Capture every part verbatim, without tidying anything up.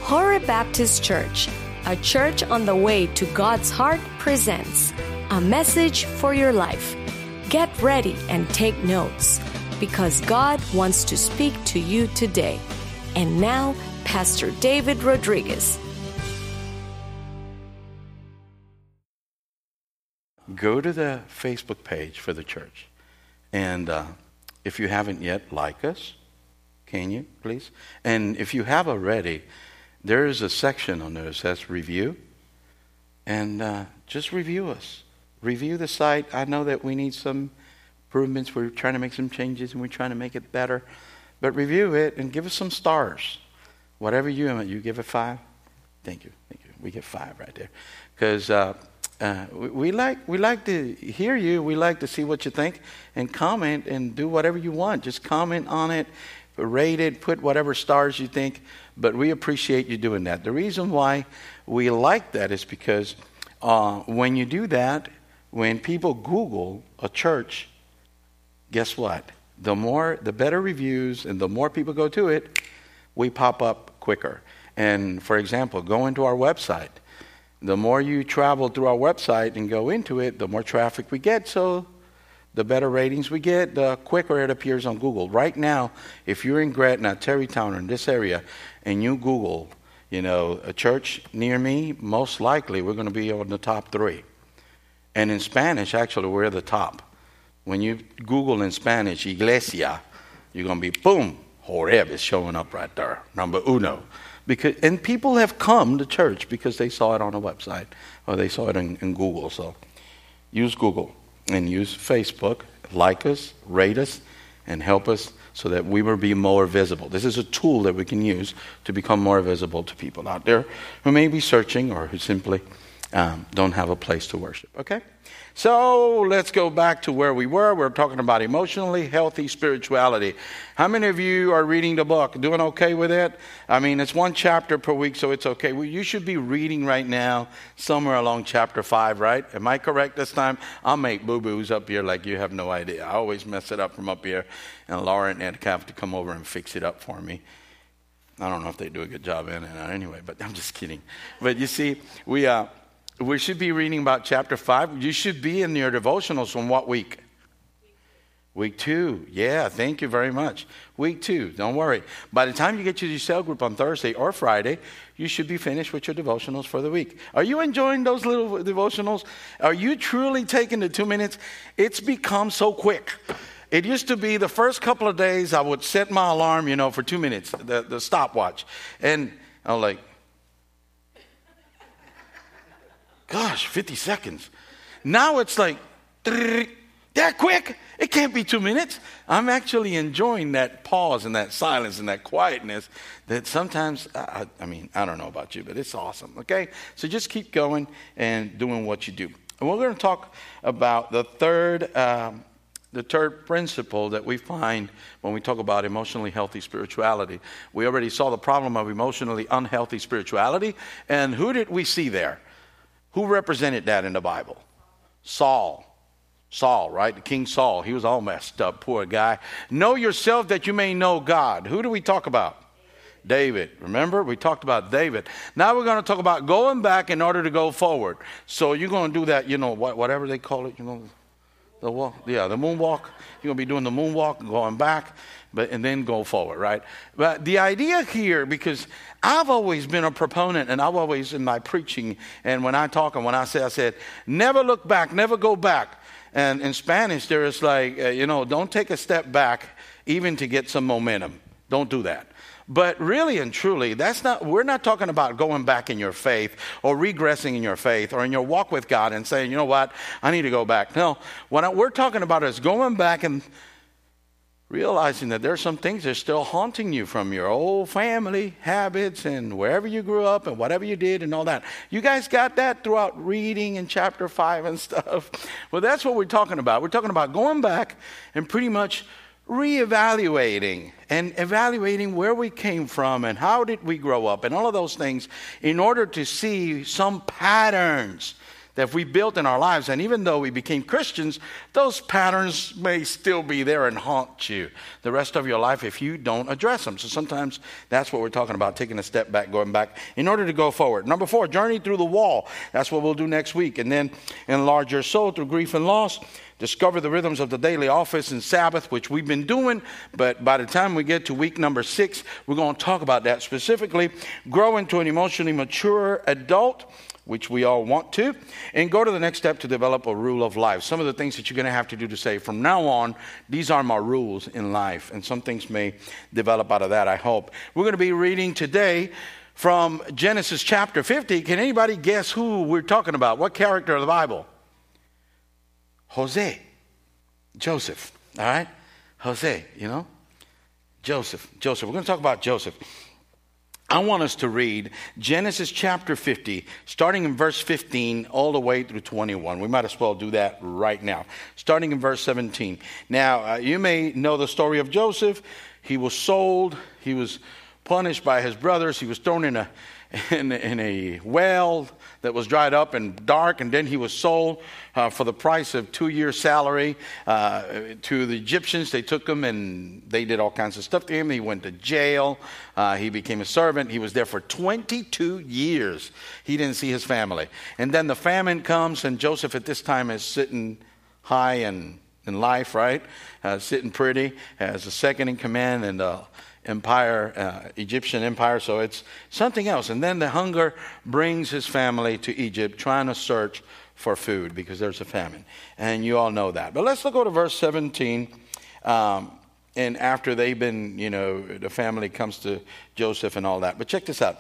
Horeb Baptist Church, a church on the way to God's heart, presents a message for your life. Get ready and take notes, because God wants to speak to you today. And now, Pastor David Rodriguez. Go to the Facebook page for the church. And uh, if you haven't yet, like us. Can you, please? And if you have already, there is a section on there that says review. And uh, just review us. Review the site. I know that we need some improvements. We're trying to make some changes and we're trying to make it better. But review it and give us some stars. Whatever you you give it five. Thank you. Thank you. We get five right there. Because uh, uh, we, we like we like to hear you. We like to see what you think and comment and do whatever you want. Just comment on it, rate it, put whatever stars you think. But we appreciate you doing that. The reason why we like that is because uh, when you do that, when people Google a church, guess what? The more, the better reviews and the more people go to it, we pop up quicker. And for example, go into our website. The more you travel through our website and go into it, the more traffic we get. So the better ratings we get, the quicker it appears on Google. Right now, if you're in Gretna, Terrytown, or in this area, and you Google, you know, a church near me, most likely we're going to be on the top three. And in Spanish, actually, we're the top. When you Google in Spanish, iglesia, you're going to be, boom, Horeb is showing up right there, number uno. Because, and people have come to church because they saw it on a website or they saw it in, in Google. So use Google and use Facebook, like us, rate us, and help us so that we will be more visible. This is a tool that we can use to become more visible to people out there who may be searching or who simply um, don't have a place to worship. Okay? So let's go back to where we were. We're talking about emotionally healthy spirituality. How many of you are reading the book? Doing okay with it? I mean, it's one chapter per week, so it's okay. Well, you should be reading right now somewhere along chapter five, right? Am I correct this time? I'll make boo-boos up here like you have no idea. I always mess it up from up here, and Laura and Ed have to come over and fix it up for me. I don't know if they do a good job in it anyway, but I'm just kidding. But you see, we... uh. We should be reading about chapter five. You should be in your devotionals from what week? Week two. Yeah, thank you very much. Week two. Don't worry. By the time you get to your cell group on Thursday or Friday, you should be finished with your devotionals for the week. Are you enjoying those little devotionals? Are you truly taking the two minutes? It's become so quick. It used to be the first couple of days I would set my alarm, you know, for two minutes, the, the stopwatch. And I'm like, gosh, fifty seconds. Now it's like, that quick? It can't be two minutes. I'm actually enjoying that pause and that silence and that quietness that sometimes, I, I mean, I don't know about you, but it's awesome, okay? So just keep going and doing what you do. And we're going to talk about the third, um, the third principle that we find when we talk about emotionally healthy spirituality. We already saw the problem of emotionally unhealthy spirituality. And who did we see there? Who represented that in the Bible? Saul. Saul, right? The King Saul. He was all messed up, poor guy. Know yourself that you may know God. Who do we talk about? David. Remember? We talked about David. Now we're going to talk about going back in order to go forward. So you're going to do that, you know, whatever they call it, you know, the walk. Yeah, the moonwalk. You're going to be doing the moonwalk and going back, but and then go forward, right? But the idea here, because I've always been a proponent, and I've always, in my preaching, and when I talk and when I say, I said, never look back, never go back. And in Spanish, there is like, uh, you know, don't take a step back even to get some momentum. Don't do that. But really and truly, that's not, we're not talking about going back in your faith or regressing in your faith or in your walk with God and saying, you know what, I need to go back. No, what I, we're talking about is going back and realizing that there are some things that are still haunting you from your old family habits and wherever you grew up and whatever you did and all that. You guys got that throughout reading in chapter five and stuff. Well, that's what we're talking about. We're talking about going back and pretty much reevaluating and evaluating where we came from and how did we grow up and all of those things in order to see some patterns that we built in our lives. And even though we became Christians, those patterns may still be there and haunt you the rest of your life if you don't address them. So sometimes that's what we're talking about, taking a step back, going back in order to go forward. Number four, journey through the wall. That's what we'll do next week. And then enlarge your soul through grief and loss. Discover the rhythms of the daily office and Sabbath, which we've been doing. But by the time we get to week number six, we're going to talk about that specifically. Grow into an emotionally mature adult, which we all want to. And go to the next step to develop a rule of life. Some of the things that you're going to have to do to say, from now on, these are my rules in life. And some things may develop out of that, I hope. We're going to be reading today from Genesis chapter fifty. Can anybody guess who we're talking about? What character of the Bible? Jose, Joseph, all right? Jose, you know? Joseph, Joseph. We're going to talk about Joseph. I want us to read Genesis chapter fifty, starting in verse fifteen, all the way through twenty-one. We might as well do that right now. Starting in verse seventeen. Now, uh, you may know the story of Joseph. He was sold. He was punished by his brothers. He was thrown in a in, in a well that was dried up and dark, and then he was sold uh, for the price of two years' salary uh, to the Egyptians. They took him and they did all kinds of stuff to him. He went to jail. Uh, he became a servant. He was there for twenty-two years. He didn't see his family. And then the famine comes, and Joseph at this time is sitting high in, in life, right? Uh, sitting pretty as a second in command and uh empire, uh, Egyptian empire, so it's something else. And then the hunger brings his family to Egypt, trying to search for food because there's a famine. And you all know that. But let's look go to verse seventeen. Um, and after they've been, you know, the family comes to Joseph and all that. But check this out.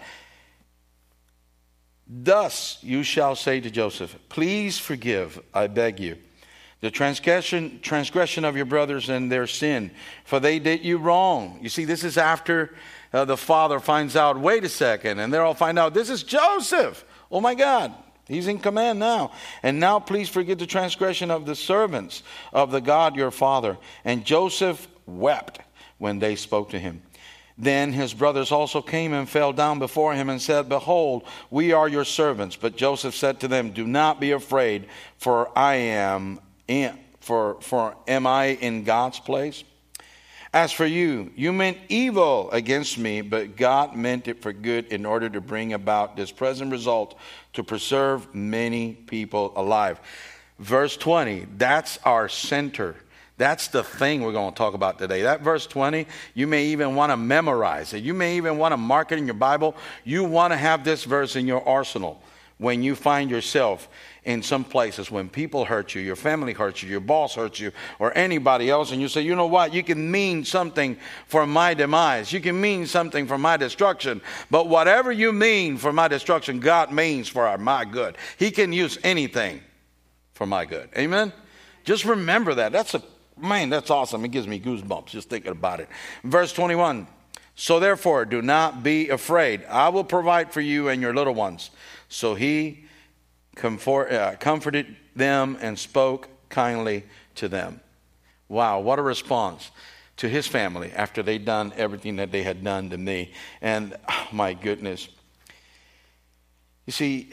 Thus you shall say to Joseph, please forgive, I beg you, the transgression transgression of your brothers and their sin, for they did you wrong. You see, this is after uh, the father finds out, wait a second, and they all find out, this is Joseph. Oh my God, he's in command now. And now please forgive the transgression of the servants of the God your father. And Joseph wept when they spoke to him. Then his brothers also came and fell down before him and said, behold, we are your servants. But Joseph said to them, do not be afraid, for I am In, for, for am I in God's place? As for you, you meant evil against me, but God meant it for good in order to bring about this present result, to preserve many people alive. Verse twenty, that's our center. That's the thing we're going to talk about today. That verse twenty, you may even want to memorize it. You may even want to mark it in your Bible. You want to have this verse in your arsenal when you find yourself in some places when people hurt you, your family hurts you, your boss hurts you, or anybody else, and you say, you know what, you can mean something for my demise. You can mean something for my destruction. But whatever you mean for my destruction, God means for my good. He can use anything for my good. Amen? Just remember that. That's a, man, that's awesome. It gives me goosebumps just thinking about it. Verse twenty-one, so therefore do not be afraid. I will provide for you and your little ones. So he Comfort, uh, comforted them and spoke kindly to them. Wow, what a response to his family after they'd done everything that they had done to me. And oh, my goodness. You see,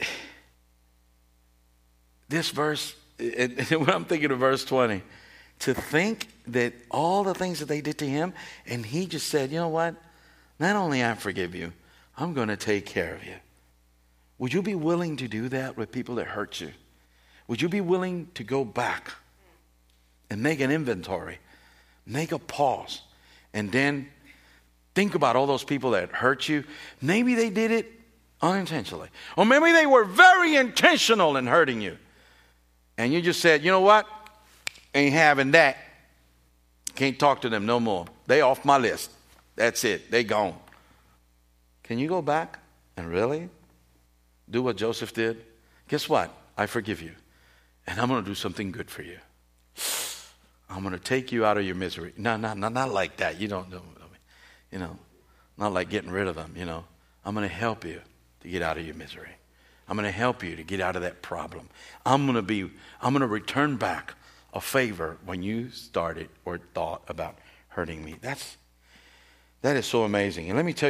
this verse, it, it, when I'm thinking of verse twenty, to think that all the things that they did to him, and he just said, you know what? Not only I forgive you, I'm going to take care of you. Would you be willing to do that with people that hurt you? Would you be willing to go back and make an inventory, make a pause, and then think about all those people that hurt you? Maybe they did it unintentionally. Or maybe they were very intentional in hurting you. And you just said, you know what? Ain't having that. Can't talk to them no more. They off my list. That's it. They gone. Can you go back and really do what Joseph did? Guess what? I forgive you. And I'm going to do something good for you. I'm going to take you out of your misery. No, no, no, not like that. You don't know. You know, not like getting rid of them, you know. I'm going to help you to get out of your misery. I'm going to help you to get out of that problem. I'm going to be, I'm going to return back a favor when you started or thought about hurting me. That's, that is so amazing. And let me tell you,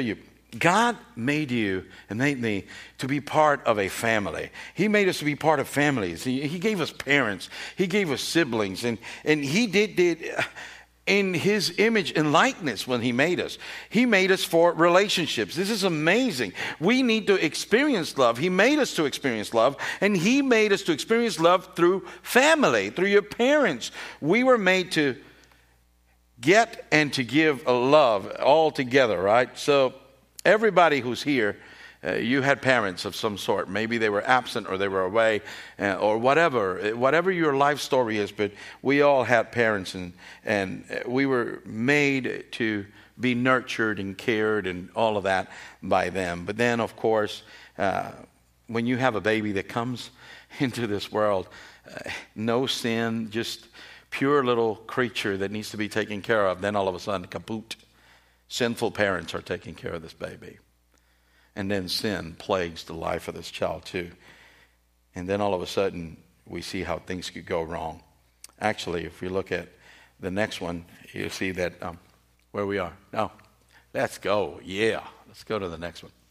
God made you and made me to be part of a family. He made us to be part of families. He, he gave us parents. He gave us siblings. And, and he did, did in his image and likeness when he made us. He made us for relationships. This is amazing. We need to experience love. He made us to experience love. And he made us to experience love through family, through your parents. We were made to get and to give a love all together, right? So everybody who's here, uh, you had parents of some sort. Maybe they were absent or they were away uh, or whatever. Whatever your life story is, but we all had parents, and, and we were made to be nurtured and cared and all of that by them. But then, of course, uh, when you have a baby that comes into this world, uh, no sin, just pure little creature that needs to be taken care of, then all of a sudden, kaput. Sinful parents are taking care of this baby. And then sin plagues the life of this child too. And then all of a sudden, we see how things could go wrong. Actually, if we look at the next one, you see that um, where we are. No, let's go. Yeah, let's go to the next one.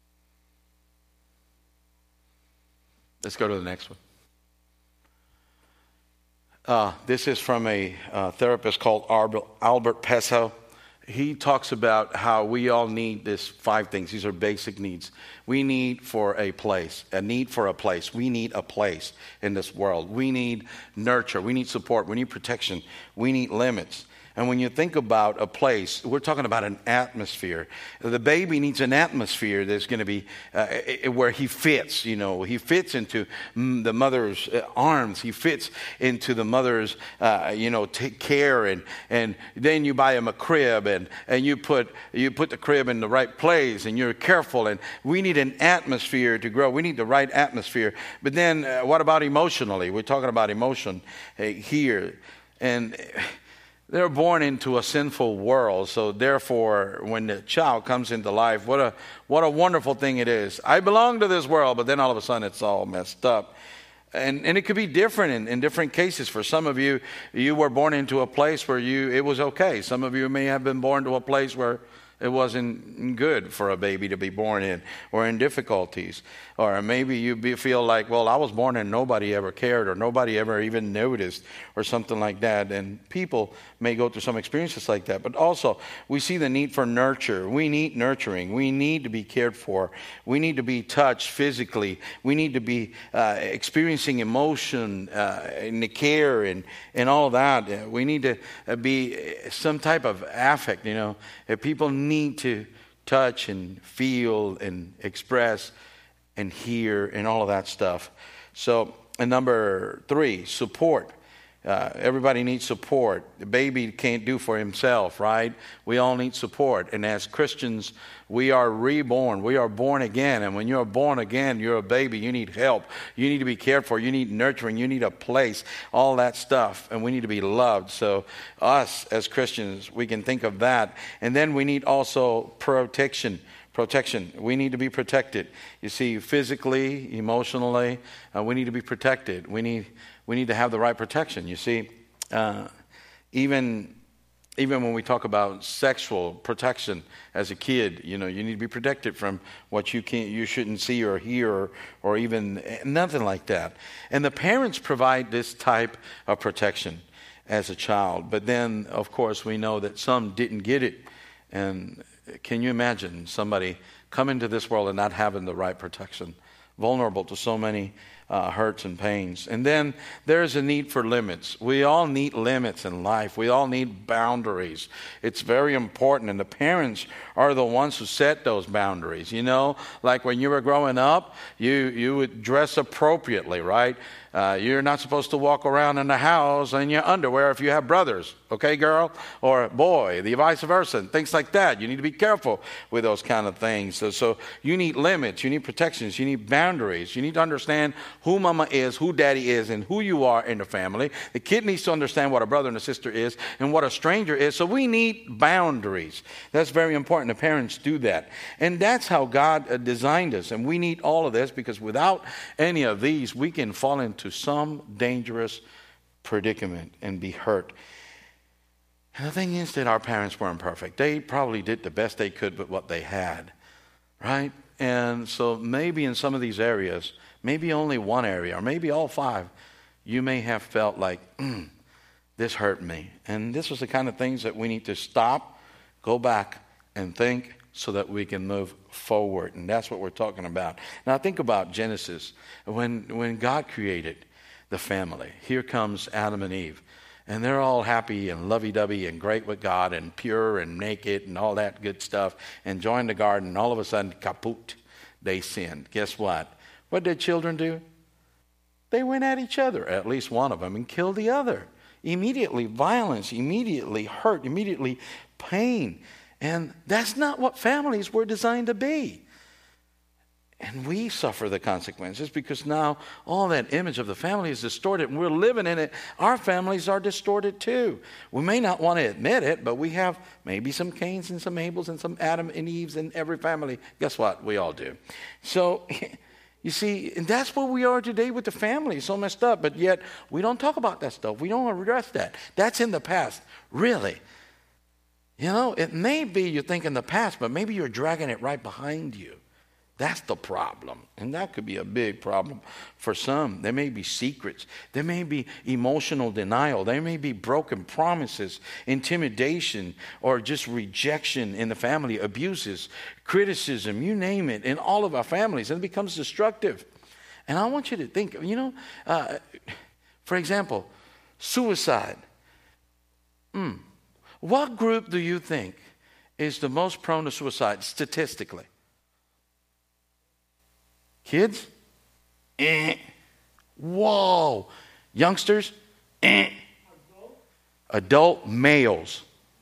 Let's go to the next one. Uh, this is from a uh, therapist called Albert Peso. He talks about how we all need this five things. These are basic needs. We need for a place, a need for a place. We need a place in this world. We need nurture. We need support. We need protection. We need limits. And when you think about a place, we're talking about an atmosphere. The baby needs an atmosphere that's going to be uh, where he fits. You know, he fits into the mother's arms. He fits into the mother's, uh, you know, take care. And, and then you buy him a crib, and, and you put you put the crib in the right place, and you're careful. And we need an atmosphere to grow. We need the right atmosphere. But then, uh, what about emotionally? We're talking about emotion uh, here, and they're born into a sinful world, so therefore, when the child comes into life, what a what a wonderful thing it is. I belong to this world, but then all of a sudden it's all messed up. And and it could be different in, in different cases. For some of you, you were born into a place where you it was okay. Some of you may have been born to a place where it wasn't good for a baby to be born in, or in difficulties. Or maybe you be, feel like, well, I was born and nobody ever cared, or nobody ever even noticed, or something like that. And people may go through some experiences like that. But also, we see the need for nurture. We need nurturing. We need to be cared for. We need to be touched physically. We need to be uh, experiencing emotion uh, and the care and, and all that. We need to be some type of affect, you know. If people need to touch and feel and express and hear and all of that stuff. So, and number three, support. Uh, everybody needs support. The baby can't do for himself, right? We all need support. And as Christians, we are reborn. We are born again. And when you're born again, you're a baby. You need help. You need to be cared for. You need nurturing. You need a place. All that stuff. And we need to be loved. So us as Christians, we can think of that. And then we need also protection. Protection. We need to be protected. You see, physically, emotionally, uh, we need to be protected. We need we need to have the right protection. You see, uh, even even when we talk about sexual protection as a kid, you know, you need to be protected from what you can't, you shouldn't see or hear, or, or even nothing like that. And the parents provide this type of protection as a child. But then, of course, we know that some didn't get it. And can you imagine somebody coming to this world and not having the right protection, vulnerable to so many uh, hurts and pains? And then there's a need for limits. We all need limits in life. We all need boundaries. It's very important, and the parents are the ones who set those boundaries. You know, like when you were growing up, you you would dress appropriately, right? Uh, you're not supposed to walk around in the house in your underwear if you have brothers, okay, girl? Or boy, the vice versa, and things like that. You need to be careful with those kind of things. So, so you need limits, you need protections, you need boundaries. You need to understand who mama is, who daddy is, and who you are in the family. The kid needs to understand what a brother and a sister is and what a stranger is. So we need boundaries. That's very important. The parents do that. And that's how God uh, designed us. And we need all of this, because without any of these, we can fall into to some dangerous predicament and be hurt. And the thing is that our parents weren't perfect. They probably did the best they could with what they had. right? And so maybe in some of these areas, maybe only one area, or maybe all five, you may have felt like, mm, this hurt me. And this is the kind of things that we need to stop, go back, and think so that we can move forward. And that's what we're talking about. Now think about Genesis. When, when God created the family, here comes Adam and Eve. And they're all happy and lovey-dovey and great with God and pure and naked and all that good stuff. And joined the garden, and all of a sudden, kaput, they sinned. Guess what? What did children do? They went at each other, at least one of them, and killed the other. Immediately violence, immediately hurt, immediately pain. And that's not what families were designed to be. And we suffer the consequences because now all that image of the family is distorted and we're living in it. Our families are distorted too. We may not want to admit it, but we have maybe some Cains and some Abels and some Adam and Eves in every family. Guess what? We all do. So, you see, and that's where we are today with the family. It's so messed up, but yet we don't talk about that stuff. We don't address that. That's in the past. Really. You know, it may be you think in the past, but maybe you're dragging it right behind you. That's the problem. And that could be a big problem for some. There may be secrets. There may be emotional denial. There may be broken promises, intimidation, or just rejection in the family, abuses, criticism, you name it, in all of our families. And it becomes destructive. And I want you to think, you know, uh, for example, suicide. Mm. What group do you think is the most prone to suicide statistically? Kids? Eh. Whoa. Youngsters? Eh. Adult males.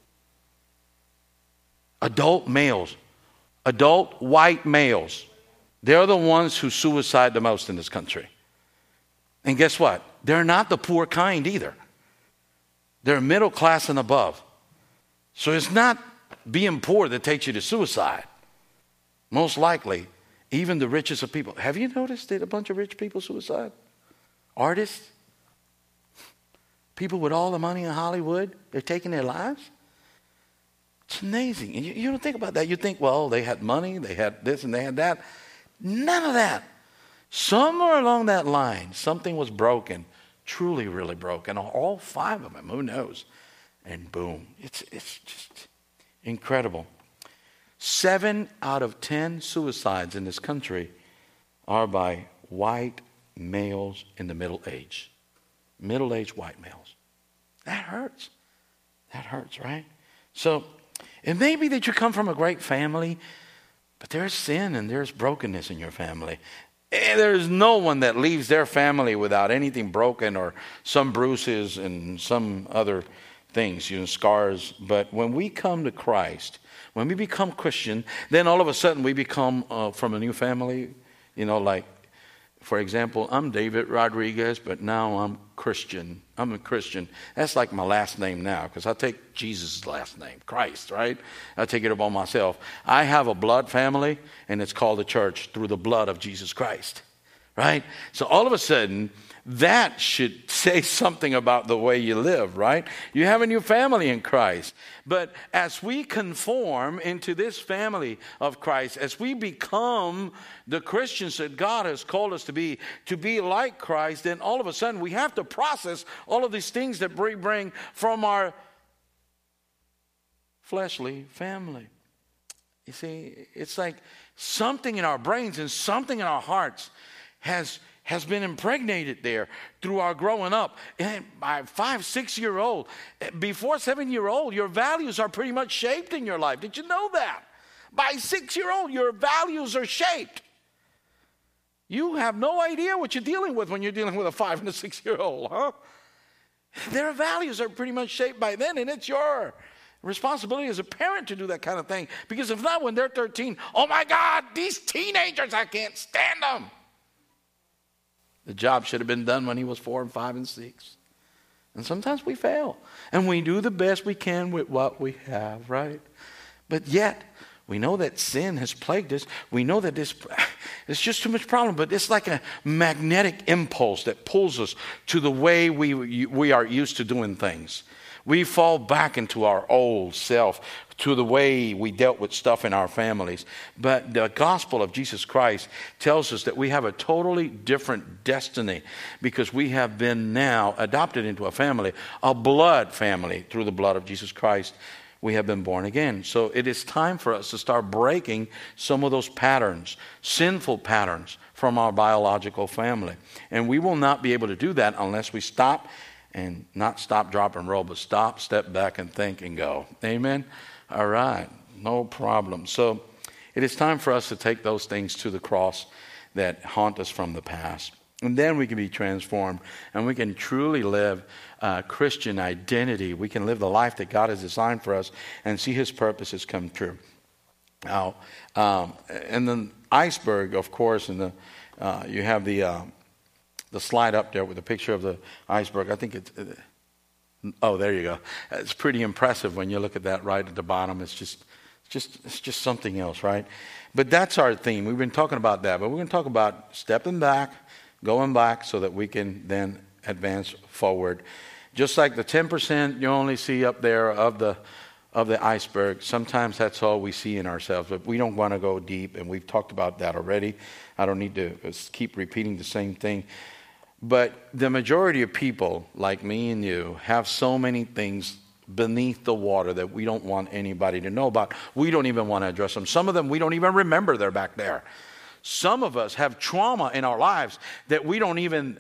Adult males. Adult white males. They're the ones who suicide the most in this country. And guess what? They're not the poor kind either. They're middle class and above. So it's not being poor that takes you to suicide. Most likely, even the richest of people. Have you noticed that a bunch of rich people suicide? Artists? People with all the money in Hollywood, they're taking their lives? It's amazing. And you, you don't think about that. You think, well, they had money, they had this and they had that. None of that. Somewhere along that line, something was broken, truly, really broken. All five of them, who knows? And boom. It's, it's just incredible. Seven out of ten suicides in this country are by white males in the middle age. Middle-aged white males. That hurts. That hurts, right? So it may be that you come from a great family, but there's sin and there's brokenness in your family. And there's no one that leaves their family without anything broken or some bruises and some other things, you know, scars. But when we come to Christ, when we become Christian, then all of a sudden we become uh, from a new family. You know, like, for example, I'm David Rodriguez, but now I'm Christian. I'm a Christian. That's like my last name now because I take Jesus' last name, Christ, right? I take it upon myself. I have a blood family, and it's called the church through the blood of Jesus Christ, right? So all of a sudden, that should say something about the way you live, right? You have a new family in Christ. But as we conform into this family of Christ, as we become the Christians that God has called us to be, to be like Christ, then all of a sudden we have to process all of these things that we bring from our fleshly family. You see, it's like something in our brains and something in our hearts has has been impregnated there through our growing up. And by five, six-year-old, before seven-year-old, your values are pretty much shaped in your life. Did you know that? By six-year-old, your values are shaped. You have no idea what you're dealing with when you're dealing with a five and a six-year-old, huh? Their values are pretty much shaped by then, and it's your responsibility as a parent to do that kind of thing. Because if not, when they're thirteen, oh my God, these teenagers, I can't stand them. The job should have been done when he was four and five and six. And sometimes we fail. And we do the best we can with what we have, right? But yet, we know that sin has plagued us. We know that this, it's just too much problem. But it's like a magnetic impulse that pulls us to the way we, we are used to doing things. We fall back into our old self, to the way we dealt with stuff in our families. But the gospel of Jesus Christ tells us that we have a totally different destiny because we have been now adopted into a family, a blood family through the blood of Jesus Christ. We have been born again. So it is time for us to start breaking some of those patterns, sinful patterns from our biological family. And we will not be able to do that unless we stop and not stop, drop, and roll, but stop, step back, and think and go. Amen? All right. No problem. So it is time for us to take those things to the cross that haunt us from the past. And then we can be transformed and we can truly live uh, Christian identity. We can live the life that God has designed for us and see His purposes come true. Now, um, and then iceberg, of course, and the uh, you have the uh, the slide up there with the picture of the iceberg. I think it's uh, oh, there you go. It's pretty impressive when you look at that right at the bottom. It's just it's just it's just something else, right? But that's our theme. We've been talking about that, but we're going to talk about stepping back, going back, so that we can then advance forward. Just like the ten percent you only see up there of the of the iceberg, sometimes that's all we see in ourselves, but we don't want to go deep, and we've talked about that already. I don't need to keep repeating the same thing. But the majority of people, like me and you, have so many things beneath the water that we don't want anybody to know about. We don't even want to address them. Some of them we don't even remember they're back there. Some of us have trauma in our lives that we don't even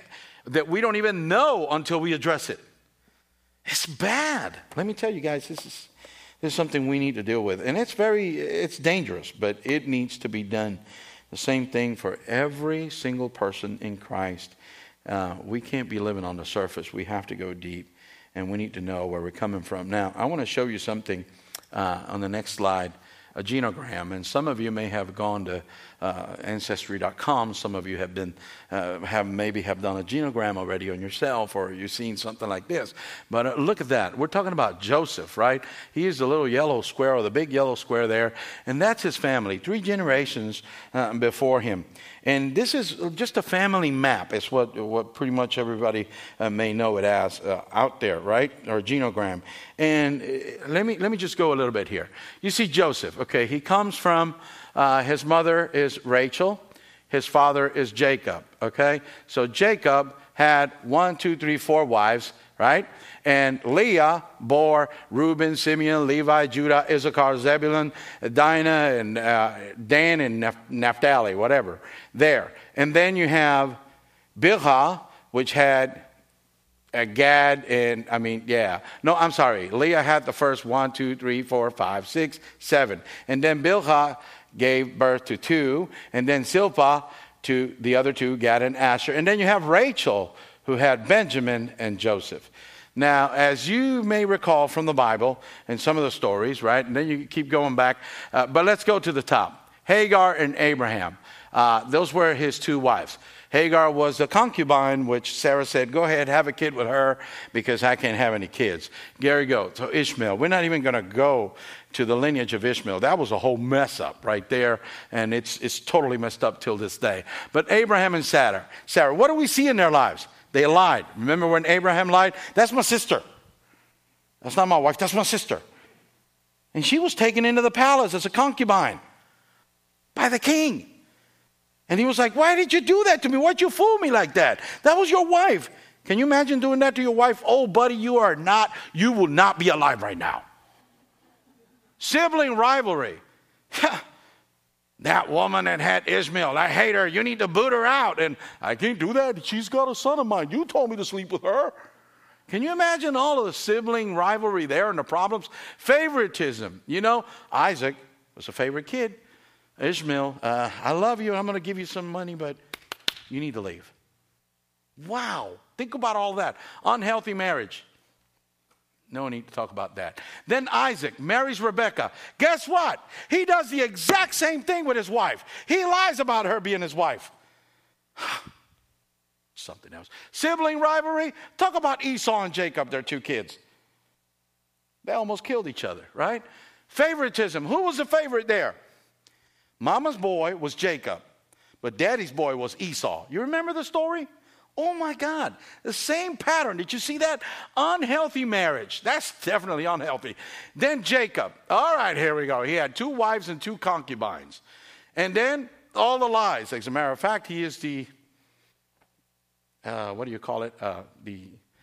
that we don't even know until we address it. It's bad. Let me tell you guys, this is this is something we need to deal with. And it's very it's dangerous, but it needs to be done. The same thing for every single person in Christ. Uh, we can't be living on the surface. We have to go deep, and we need to know where we're coming from. Now, I want to show you something uh, on the next slide, a genogram. And some of you may have gone to uh, Ancestry dot com. Some of you have been uh, have maybe have done a genogram already on yourself, or you've seen something like this. But uh, look at that. We're talking about Joseph, right? He is the little yellow square, or the big yellow square there, and that's his family, three generations uh, before him. And this is just a family map. It's what what pretty much everybody uh, may know it as uh, out there, right? Or a genogram. And uh, let me let me just go a little bit here. You see Joseph. Okay, he comes from. Uh, his mother is Rachel. His father is Jacob. Okay? So Jacob had one, two, three, four wives, right? And Leah bore Reuben, Simeon, Levi, Judah, Issachar, Zebulun, Dinah, and uh, Dan, and Naphtali, whatever, there. And then you have Bilhah, which had uh, Gad, and, I mean, yeah. No, I'm sorry. Leah had the first one, two, three, four, five, six, seven. And then Bilhah gave birth to two, and then Zilpah to the other two, Gad and Asher. And then you have Rachel, who had Benjamin and Joseph. Now, as you may recall from the Bible and some of the stories, right? And then you keep going back. Uh, but let's go to the top. Hagar and Abraham. Uh, those were his two wives. Hagar was a concubine, which Sarah said, go ahead, have a kid with her because I can't have any kids. There you go. So Ishmael. We're not even going to go to the lineage of Ishmael. That was a whole mess up right there, and it's it's totally messed up till this day. But Abraham and Sarah, Sarah, what do we see in their lives? They lied. Remember when Abraham lied? That's my sister. That's not my wife. That's my sister. And she was taken into the palace as a concubine by the king. And he was like, why did you do that to me? Why'd you fool me like that? That was your wife. Can you imagine doing that to your wife? Oh, buddy, you are not, you will not be alive right now. Sibling rivalry. That woman that had Ishmael, I hate her. You need to boot her out. And I can't do that. She's got a son of mine. You told me to sleep with her. Can you imagine all of the sibling rivalry there and the problems? Favoritism. You know, Isaac was a favorite kid. Ishmael, uh, I love you. I'm going to give you some money, but you need to leave. Wow. Think about all that. Unhealthy marriage. No need to talk about that. Then Isaac marries Rebekah. Guess what? He does the exact same thing with his wife. He lies about her being his wife. Something else. Sibling rivalry. Talk about Esau and Jacob, their two kids. They almost killed each other, right? Favoritism. Who was the favorite there? Mama's boy was Jacob, but daddy's boy was Esau. You remember the story? Oh my God, the same pattern. Did you see that? Unhealthy marriage. That's definitely unhealthy. Then Jacob. All right, here we go. He had two wives and two concubines. And then all the lies. As a matter of fact, he is the, uh, what do you call it? Uh, the,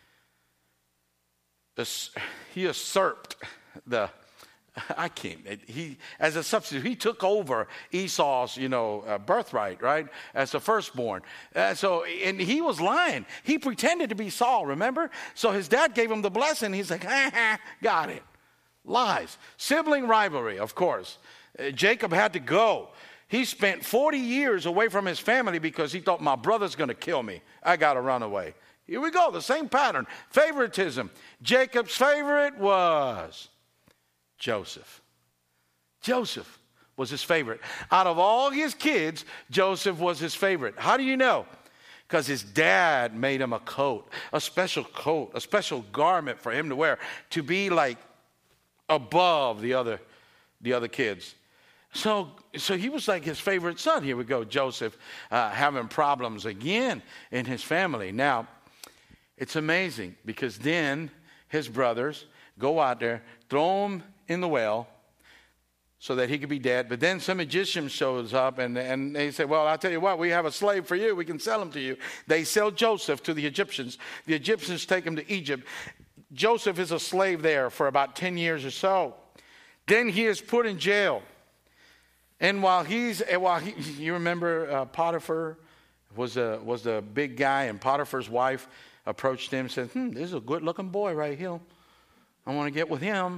the, he usurped the, I can't. He, as a substitute, he took over Esau's, you know, uh, birthright, right, as the firstborn. Uh, so, and he was lying. He pretended to be Saul. Remember? So his dad gave him the blessing. He's like, ha, ha, got it. Lies. Sibling rivalry, of course. Uh, Jacob had to go. He spent forty years away from his family because he thought, my brother's going to kill me. I got to run away. Here we go. The same pattern. Favoritism. Jacob's favorite was Joseph. Joseph was his favorite. Out of all his kids, Joseph was his favorite. How do you know? Because his dad made him a coat, a special coat, a special garment for him to wear to be like above the other, the other kids. So, so he was like his favorite son. Here we go, Joseph, uh, having problems again in his family. Now, it's amazing because then his brothers go out there, throw him in the well so that he could be dead. But then some magician shows up and, and they say, well, I'll tell you what, we have a slave for you. We can sell him to you. They sell Joseph to the Egyptians. The Egyptians take him to Egypt. Joseph is a slave there for about ten years or so. Then he is put in jail. And while he's, while he, you remember uh, Potiphar was a, was the big guy, and Potiphar's wife approached him and said, hmm, this is a good looking boy right here. I want to get with him.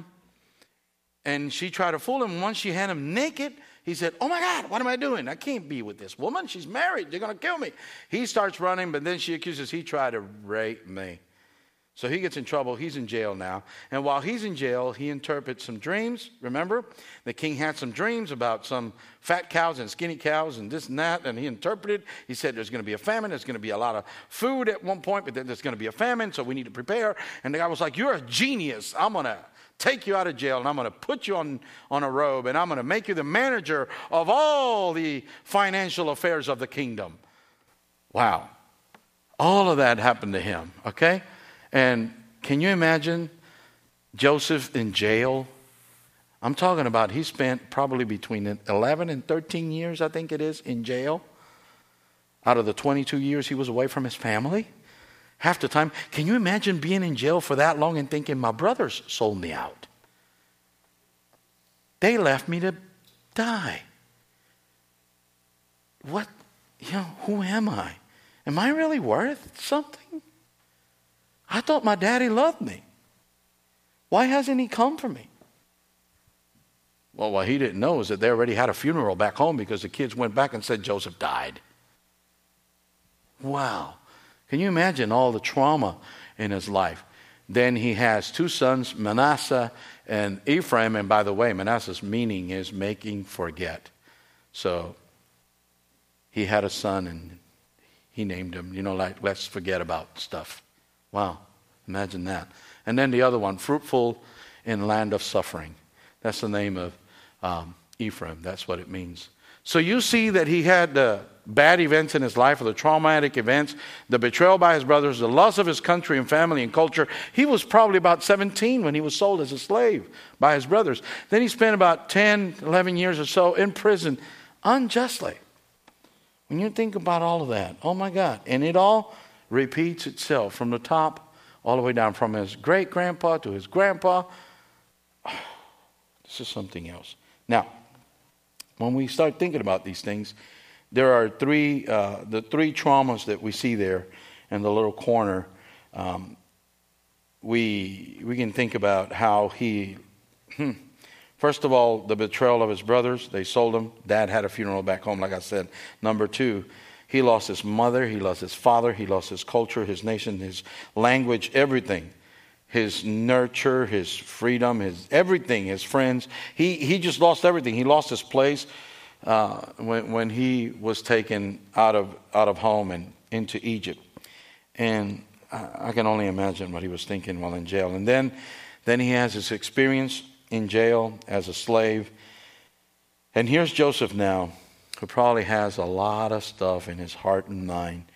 And she tried to fool him. Once she had him naked, he said, oh my God, what am I doing? I can't be with this woman. She's married. They're going to kill me. He starts running, but then she accuses, he tried to rape me. So he gets in trouble. He's in jail now. And while he's in jail, he interprets some dreams. Remember? The king had some dreams about some fat cows and skinny cows and this and that. And he interpreted. He said there's going to be a famine. There's going to be a lot of food at one point, but then there's going to be a famine, so we need to prepare. And the guy was like, you're a genius. I'm going to take you out of jail, and I'm going to put you on, on a robe, and I'm going to make you the manager of all the financial affairs of the kingdom. Wow. All of that happened to him, okay? And can you imagine Joseph in jail? I'm talking about he spent probably between eleven and thirteen years, I think it is, in jail. Out of the twenty-two years he was away from his family. Half the time. Can you imagine being in jail for that long and thinking, my brothers sold me out? They left me to die. What, you know, who am I? Am I really worth something? I thought my daddy loved me. Why hasn't he come for me? Well, what he didn't know is that they already had a funeral back home because the kids went back and said Joseph died. Wow. Can you imagine all the trauma in his life? Then he has two sons, Manasseh and Ephraim. And by the way, Manasseh's meaning is making forget. So he had a son and he named him, you know, like, let's forget about stuff. Wow, imagine that. And then the other one, fruitful in land of suffering. That's the name of um, Ephraim. That's what it means. So you see that he had the bad events in his life, or the traumatic events, the betrayal by his brothers, the loss of his country and family and culture. He was probably about seventeen when he was sold as a slave by his brothers. Then he spent about ten, eleven years or so in prison unjustly. When you think about all of that, oh my God. And it all repeats itself from the top all the way down, from his great-grandpa to his grandpa. Oh, this is something else. Now, when we start thinking about these things, there are three, uh, the three traumas that we see there in the little corner. Um, we we can think about how he, hmm, first of all, the betrayal of his brothers. They sold him. Dad had a funeral back home, like I said. Number two, he lost his mother, he lost his father, he lost his culture, his nation, his language, everything. His nurture, his freedom, his everything, his friends. He he just lost everything. He lost his place uh, when when he was taken out of out of home and into Egypt. And I, I can only imagine what he was thinking while in jail. And then then he has his experience in jail as a slave. And here's Joseph now, who probably has a lot of stuff in his heart and mind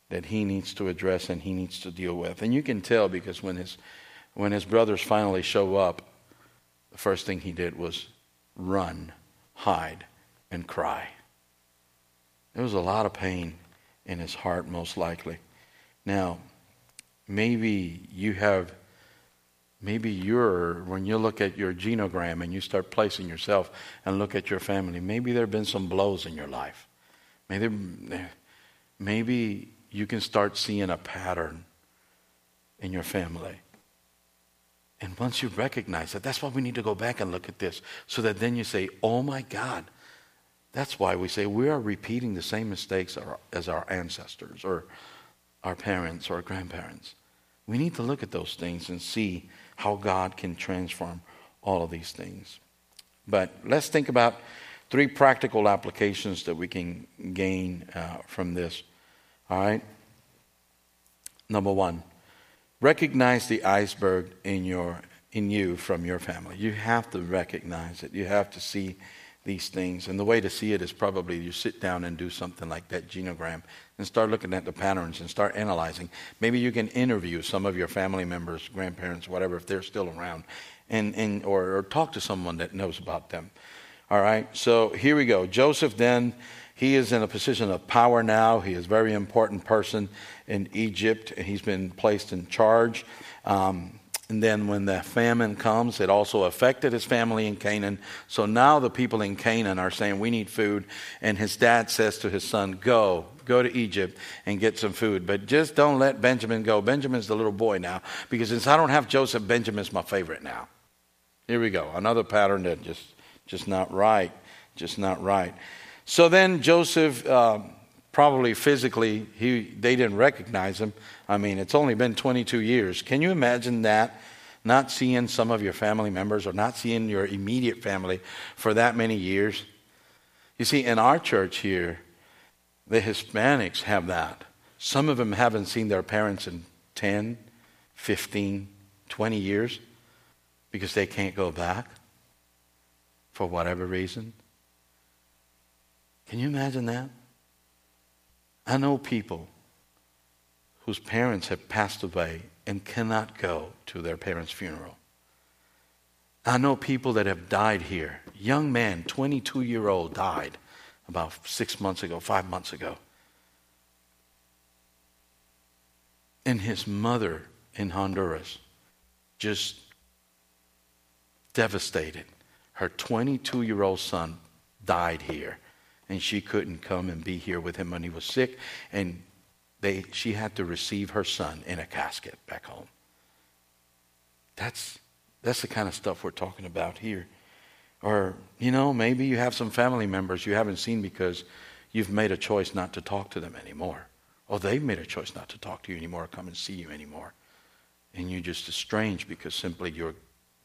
that he needs to address and he needs to deal with. And you can tell because when his when his brothers finally show up, the first thing he did was run, hide, and cry. There was a lot of pain in his heart, most likely. Now, maybe you have, maybe you're, when you look at your genogram and you start placing yourself and look at your family, maybe there have been some blows in your life. Maybe, maybe you can start seeing a pattern in your family. And once you recognize that, that's why we need to go back and look at this, so that then you say, oh my God. That's why we say we are repeating the same mistakes as our ancestors or our parents or our grandparents. We need to look at those things and see how God can transform all of these things. But let's think about three practical applications that we can gain uh, from this. All right? Number one, recognize the iceberg in your in you from your family. You have to recognize it. You have to see these things. And the way to see it is probably you sit down and do something like that genogram and start looking at the patterns and start analyzing. Maybe you can interview some of your family members, grandparents, whatever, if they're still around, and, and or, or talk to someone that knows about them. All right, so here we go. Joseph then, he is in a position of power now. He is a very important person in Egypt. He's been placed in charge. Um, and then when the famine comes, it also affected his family in Canaan. So now the people in Canaan are saying, we need food. And his dad says to his son, go, go to Egypt and get some food. But just don't let Benjamin go. Benjamin's the little boy now. Because since I don't have Joseph, Benjamin's my favorite now. Here we go. Another pattern that just, just not right. Just not right. So then Joseph, uh, probably physically, he they didn't recognize him. I mean, it's only been twenty-two years. Can you imagine that? Not seeing some of your family members or not seeing your immediate family for that many years. You see, in our church here, the Hispanics have that. Some of them haven't seen their parents in ten, fifteen, twenty years because they can't go back for whatever reason. Can you imagine that? I know people whose parents have passed away and cannot go to their parents' funeral. I know people that have died here. Young man, twenty-two-year-old, died about six months ago, five months ago. And his mother in Honduras, just devastated. Her twenty-two-year-old son died here. And she couldn't come and be here with him when he was sick. And they, she had to receive her son in a casket back home. That's, that's the kind of stuff we're talking about here. Or, you know, maybe you have some family members you haven't seen because you've made a choice not to talk to them anymore. Or they've made a choice not to talk to you anymore or come and see you anymore. And you're just estranged because simply you're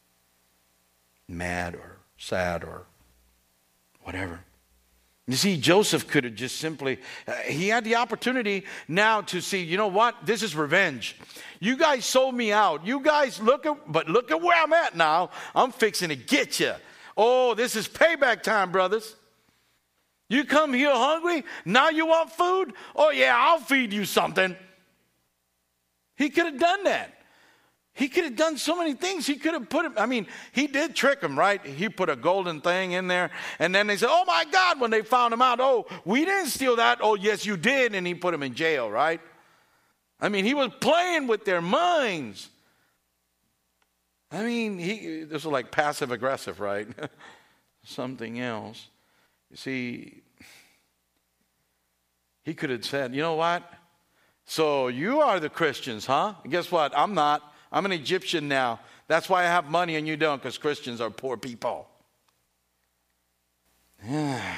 mad or sad or whatever. You see, Joseph could have just simply, uh, he had the opportunity now to see, you know what? This is revenge. You guys sold me out. You guys look at, but look at where I'm at now. I'm fixing to get you. Oh, this is payback time, brothers. You come here hungry. Now you want food? Oh, yeah, I'll feed you something. He could have done that. He could have done so many things. He could have put him, I mean, he did trick him, right? He put a golden thing in there. And then they said, oh my God, when they found him out, oh, we didn't steal that. Oh, yes, you did. And he put him in jail, right? I mean, he was playing with their minds. I mean, he this was like passive aggressive, right? Something else. You see, he could have said, you know what? So you are the Christians, huh? Guess what? I'm not. I'm an Egyptian now. That's why I have money and you don't, because Christians are poor people. Yeah.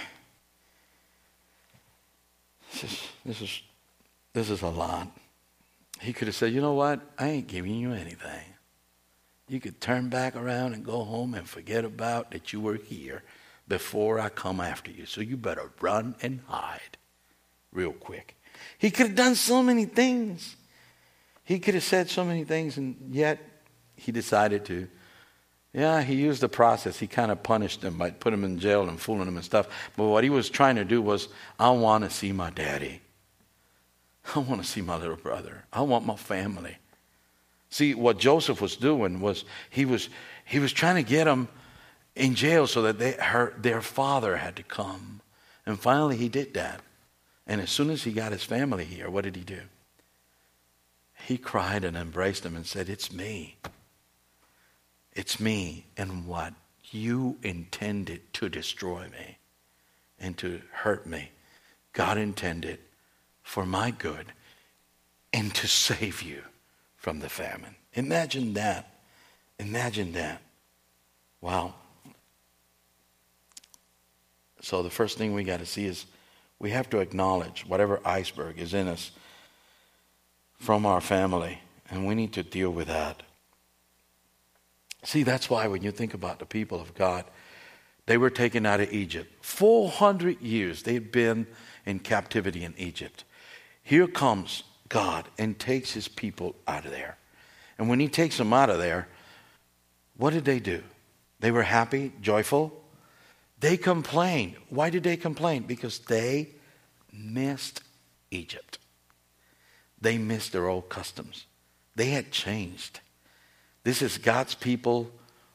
This is, this is, this is a lot. He could have said, you know what? I ain't giving you anything. You could turn back around and go home and forget about that you were here before I come after you. So you better run and hide real quick. He could have done so many things. He could have said so many things, and yet he decided to. Yeah, he used the process. He kind of punished them by putting them in jail and fooling them and stuff. But what he was trying to do was, I want to see my daddy. I want to see my little brother. I want my family. See, what Joseph was doing was he was he was trying to get them in jail so that they, her, their father had to come. And finally he did that. And as soon as he got his family here, what did he do? He cried and embraced them and said, it's me. It's me and what you intended to destroy me and to hurt me. God intended for my good and to save you from the famine. Imagine that. Imagine that. Wow. So the first thing we got to see is we have to acknowledge whatever iceberg is in us from our family, and we need to deal with that. See, that's why when you think about the people of God, they were taken out of Egypt. four hundred years they'd been in captivity in Egypt. Here comes God and takes his people out of there. And when he takes them out of there, what did they do? They were happy, joyful. They complained. Why did they complain? Because they missed Egypt. They missed their old customs. They had changed. This is God's people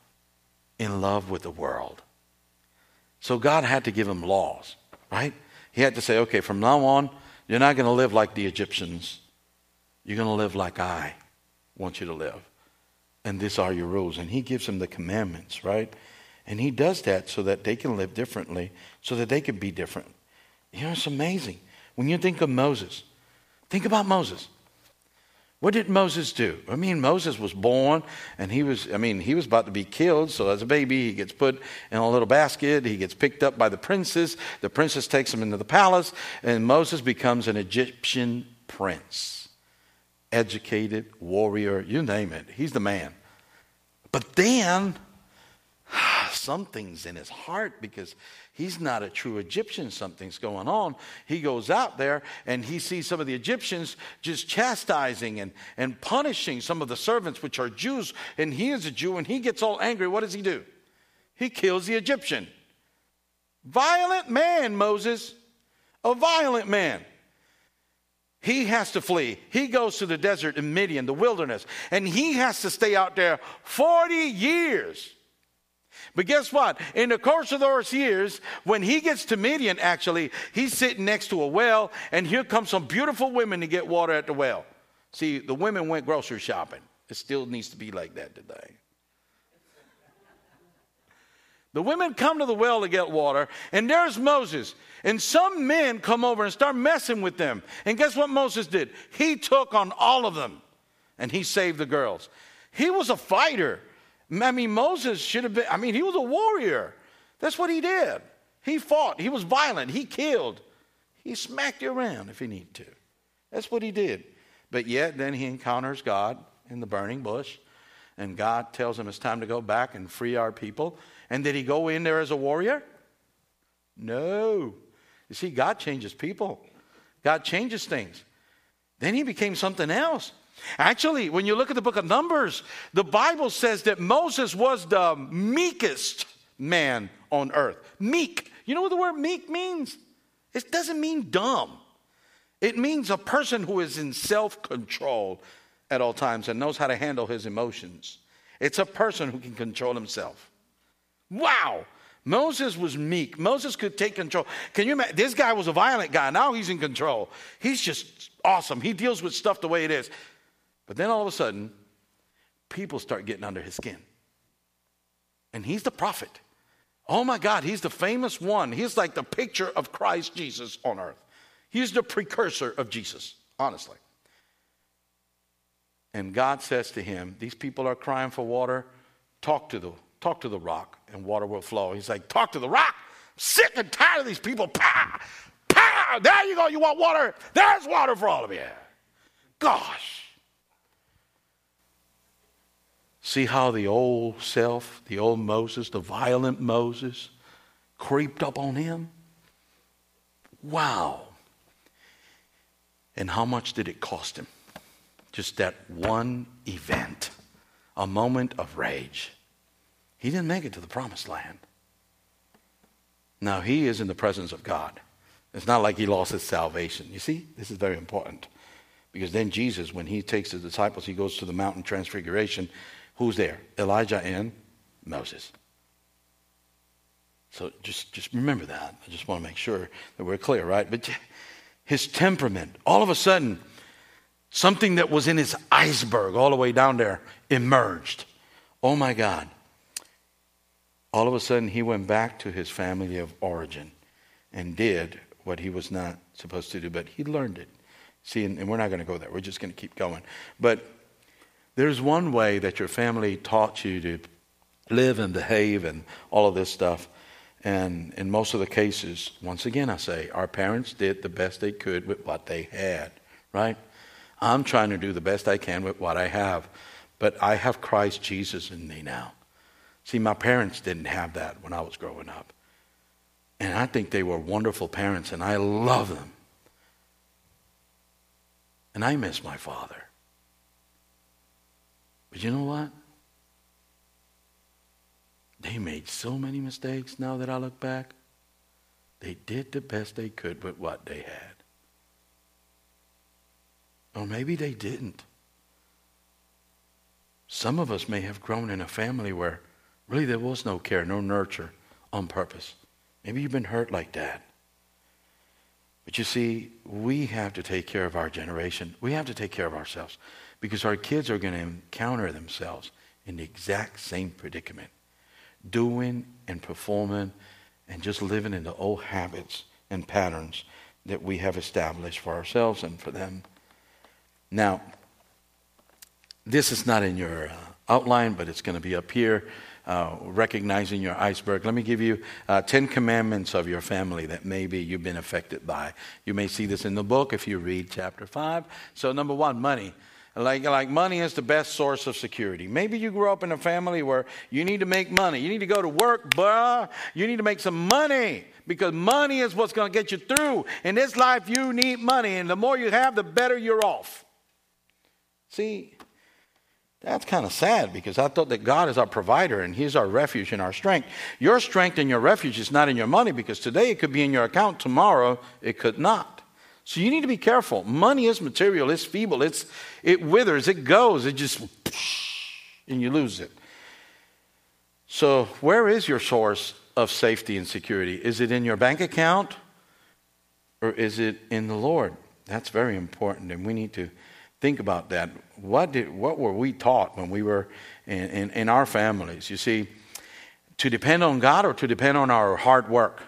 in love with the world. So God had to give them laws, right? He had to say, okay, from now on, you're not going to live like the Egyptians. You're going to live like I want you to live. And these are your rules. And he gives them the commandments, right? And he does that so that they can live differently, so that they can be different. You know, it's amazing. When you think of Moses, think about Moses. What did Moses do? I mean, Moses was born and he was, I mean, he was about to be killed. So as a baby, he gets put in a little basket. He gets picked up by the princess. The princess takes him into the palace and Moses becomes an Egyptian prince. Educated, warrior, you name it. He's the man. But then something's in his heart because he's not a true Egyptian. Something's going on. He goes out there and he sees some of the Egyptians just chastising and, and punishing some of the servants, which are Jews. And he is a Jew and he gets all angry. What does he do? He kills the Egyptian. Violent man, Moses. A violent man. He has to flee. He goes to the desert in Midian, the wilderness. And he has to stay out there forty years. But guess what? In the course of those years, when he gets to Midian, actually, he's sitting next to a well, and here comes some beautiful women to get water at the well. See, the women went grocery shopping. It still needs to be like that today. The women come to the well to get water, and there's Moses. And some men come over and start messing with them. And guess what Moses did? He took on all of them, and he saved the girls. He was a fighter. I mean, Moses should have been, I mean, he was a warrior. That's what he did. He fought. He was violent. He killed. He smacked you around if he needed to. That's what he did. But yet, then he encounters God in the burning bush. And God tells him it's time to go back and free our people. And did he go in there as a warrior? No. You see, God changes people. God changes things. Then he became something else. Actually, when you look at the book of Numbers, the Bible says that Moses was the meekest man on earth. Meek. You know what the word meek means? It doesn't mean dumb. It means a person who is in self-control at all times and knows how to handle his emotions. It's a person who can control himself. Wow. Moses was meek. Moses could take control. Can you imagine? This guy was a violent guy. Now he's in control. He's just awesome. He deals with stuff the way it is. But then all of a sudden, people start getting under his skin. And he's the prophet. Oh my God, he's the famous one. He's like the picture of Christ Jesus on earth. He's the precursor of Jesus, honestly. And God says to him, these people are crying for water. Talk to the, talk to the rock and water will flow. He's like, talk to the rock. I'm sick and tired of these people. Pow! Pow! There you go. You want water? There's water for all of you. Gosh. See how the old self, the old Moses, the violent Moses, creeped up on him? Wow. And how much did it cost him? Just that one event, a moment of rage. He didn't make it to the promised land. Now he is in the presence of God. It's not like he lost his salvation. You see, this is very important. Because then Jesus, when he takes the disciples, he goes to the mountain transfiguration. Who's there? Elijah and Moses. So just, just remember that. I just want to make sure that we're clear, right? But his temperament, all of a sudden, something that was in his iceberg all the way down there emerged. Oh my God. All of a sudden, he went back to his family of origin and did what he was not supposed to do, but he learned it. See, and, and we're not going to go there. We're just going to keep going. But there's one way that your family taught you to live and behave and all of this stuff. And in most of the cases, once again, I say, our parents did the best they could with what they had, right? I'm trying to do the best I can with what I have. But I have Christ Jesus in me now. See, my parents didn't have that when I was growing up. And I think they were wonderful parents, and I love them. And I miss my father. But you know what? They made so many mistakes now that I look back. They did the best they could with what they had. Or maybe they didn't. Some of us may have grown in a family where really there was no care, no nurture on purpose. Maybe you've been hurt like that. But you see, we have to take care of our generation. We have to take care of ourselves because our kids are going to encounter themselves in the exact same predicament. Doing and performing and just living in the old habits and patterns that we have established for ourselves and for them. Now, this is not in your uh, outline, but it's going to be up here, uh, recognizing your iceberg. Let me give you uh, ten commandments of your family that maybe you've been affected by. You may see this in the book if you read chapter five. So number one, money. Like, like money is the best source of security. Maybe you grew up in a family where you need to make money. You need to go to work, bruh. You need to make some money because money is what's going to get you through. In this life, you need money, and the more you have, the better you're off. See, that's kind of sad because I thought that God is our provider and He's our refuge and our strength. Your strength and your refuge is not in your money because today it could be in your account, tomorrow it could not. So you need to be careful. Money is material, it's feeble, it's it withers, it goes, it just, and you lose it. So where is your source of safety and security? Is it in your bank account or is it in the Lord? That's very important, and we need to think about that. What did what were we taught when we were in, in, in our families? You see, to depend on God or to depend on our hard work?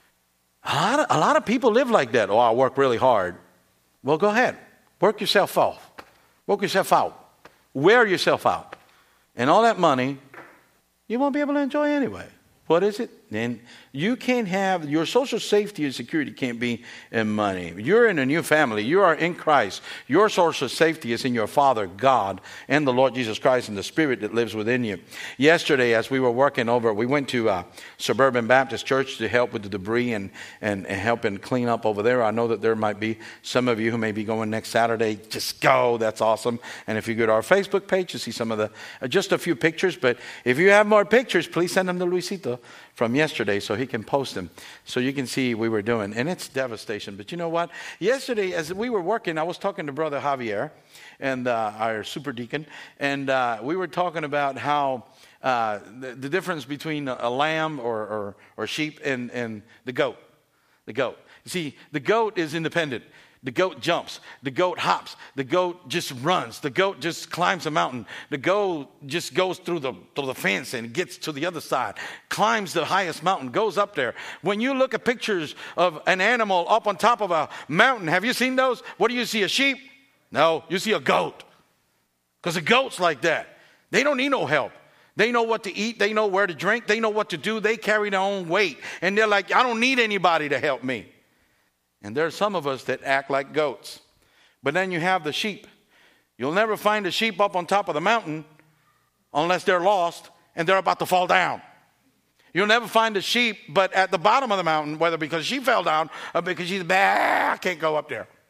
A lot, of, a lot of people live like that. Oh, I work really hard. Well, go ahead. Work yourself off. Work yourself out. Wear yourself out. And all that money, you won't be able to enjoy anyway. What is it? Then you can't have, your social safety and security can't be in money. You're in a new family. You are in Christ. Your source of safety is in your Father, God, and the Lord Jesus Christ and the Spirit that lives within you. Yesterday, as we were working over, we went to uh, Suburban Baptist Church to help with the debris and, and, and help and clean up over there. I know that there might be some of you who may be going next Saturday. Just go. That's awesome. And if you go to our Facebook page, you see some of the, uh, just a few pictures. But if you have more pictures, please send them to Luisito from yesterday so he can post them so you can see we were doing. And it's devastation. But you know what? Yesterday, as we were working, I was talking to Brother Javier, and uh, our super deacon, and uh, we were talking about how uh, the, the difference between a, a lamb or, or, or sheep and, and the goat. The goat. You see, the goat is independent. The goat jumps. The goat hops. The goat just runs. The goat just climbs a mountain. The goat just goes through the, through the fence and gets to the other side. Climbs the highest mountain. Goes up there. When you look at pictures of an animal up on top of a mountain, have you seen those? What do you see, a sheep? No, you see a goat. Because a goat's like that. They don't need no help. They know what to eat. They know where to drink. They know what to do. They carry their own weight. And they're like, I don't need anybody to help me. And there are some of us that act like goats. But then you have the sheep. You'll never find a sheep up on top of the mountain unless they're lost and they're about to fall down. You'll never find a sheep but at the bottom of the mountain, whether because she fell down or because she's bad, I can't go up there.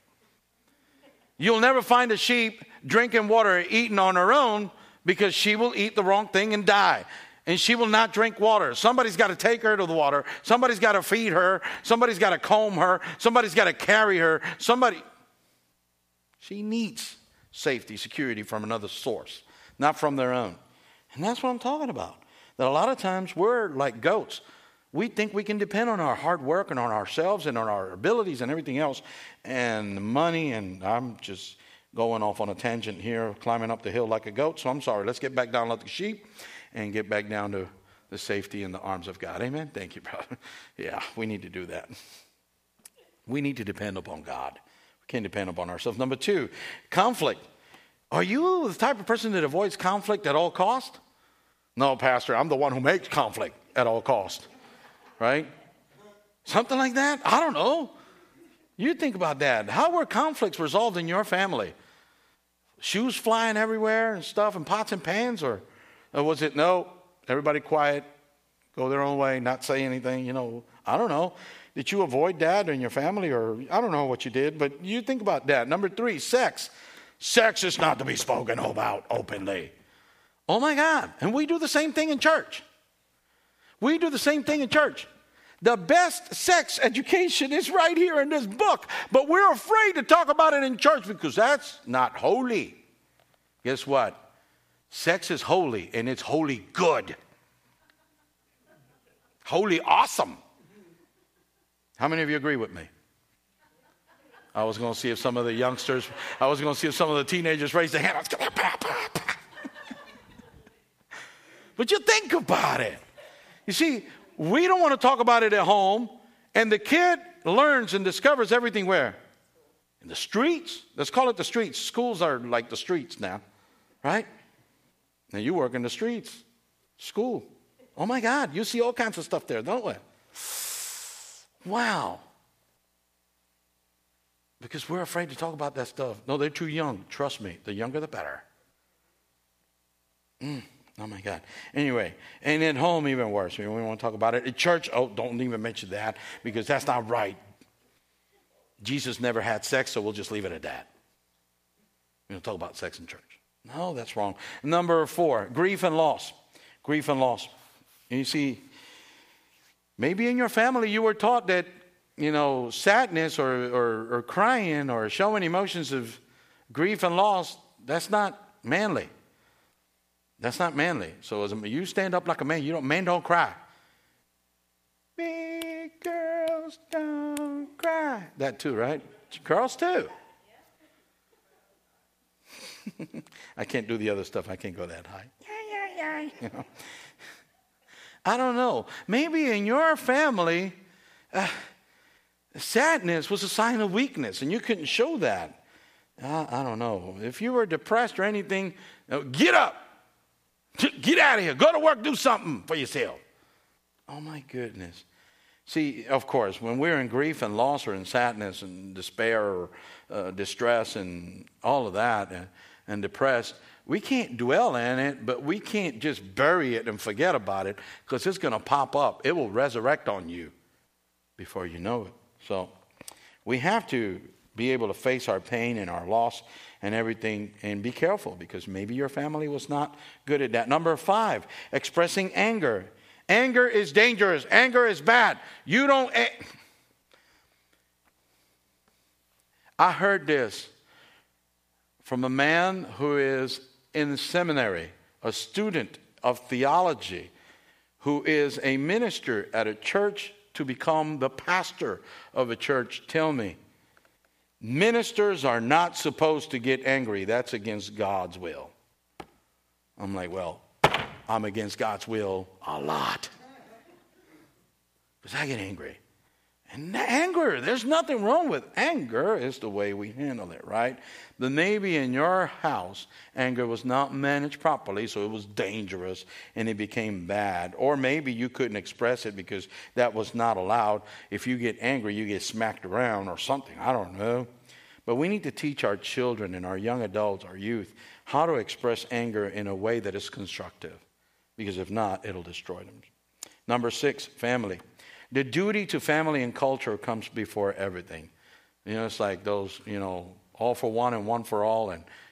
You'll never find a sheep drinking water or eating on her own because she will eat the wrong thing and die. and she will not drink water. Somebody's got to take her to the water. Somebody's got to feed her. Somebody's got to comb her. Somebody's got to carry her. Somebody. She needs safety, security from another source, not from their own. And that's what I'm talking about. That a lot of times we're like goats. We think we can depend on our hard work and on ourselves and on our abilities and everything else and money. And I'm just going off on a tangent here, climbing up the hill like a goat. So I'm sorry. Let's get back down like a sheep and get back down to the safety in the arms of God. Amen. Thank you, brother. Yeah, we need to do that. We need to depend upon God. We can't depend upon ourselves. Number two, conflict. Are you the type of person that avoids conflict at all cost? No, Pastor, I'm the one who makes conflict at all cost. Right? Something like that? I don't know. You think about that. How were conflicts resolved in your family? Shoes flying everywhere and stuff and pots and pans? Or, or was it, no, everybody quiet, go their own way, not say anything? You know, I don't know. Did you avoid that in your family? Or I don't know what you did, but you think about that. Number three, sex. Sex is not to be spoken about openly. Oh, my God. And we do the same thing in church. We do the same thing in church. The best sex education is right here in this book, but we're afraid to talk about it in church because that's not holy. Guess what? Sex is holy, and it's holy good. Holy awesome. How many of you agree with me? I was going to see if some of the youngsters, I was going to see if some of the teenagers raised their hand. But you think about it. You see, we don't want to talk about it at home, and the kid learns and discovers everything where? In the streets. Let's call it the streets. Schools are like the streets now, right? Now you work in the streets, school. Oh my God, you see all kinds of stuff there, don't we? Wow. Because we're afraid to talk about that stuff. No, they're too young. Trust me, the younger the better. Mm. Oh, my God. Anyway, and at home, even worse. We don't want to talk about it. At church, oh, don't even mention that because that's not right. Jesus never had sex, so we'll just leave it at that. We don't talk about sex in church. No, that's wrong. Number four, grief and loss. Grief and loss. And you see, maybe in your family you were taught that, you know, sadness or, or, or crying or showing emotions of grief and loss, that's not manly. That's not manly. So as a, you stand up like a man. You don't. Men don't cry. Big girls don't cry. That too, right? Girls too. I can't do the other stuff. I can't go that high. Yeah, yeah, yeah. You know? I don't know. Maybe in your family, uh, sadness was a sign of weakness, and you couldn't show that. Uh, I don't know. If you were depressed or anything, uh, get up. Get out of here. Go to work. Do something for yourself. Oh, my goodness. See, of course, when we're in grief and loss or in sadness and despair or uh, distress and all of that and, and depressed, we can't dwell in it, but we can't just bury it and forget about it because it's going to pop up. It will resurrect on you before you know it. So we have to be able to face our pain and our loss and everything, and be careful because maybe your family was not good at that. Number five, expressing anger. Anger is dangerous. Anger is bad. You don't. A- I heard this from a man who is in seminary, a student of theology, who is a minister at a church to become the pastor of a church. Tell me. Ministers are not supposed to get angry. That's against God's will. I'm like, well, I'm against God's will a lot. Because I get angry. And anger, there's nothing wrong with anger. It's the way we handle it, right? But maybe in your house, anger was not managed properly, so it was dangerous and it became bad. Or maybe you couldn't express it because that was not allowed. If you get angry, you get smacked around or something. I don't know. But we need to teach our children and our young adults, our youth, how to express anger in a way that is constructive. Because if not, it'll destroy them. Number six, family. The duty to family and culture comes before everything. You know, it's like those, you know, all for one and one for all. And,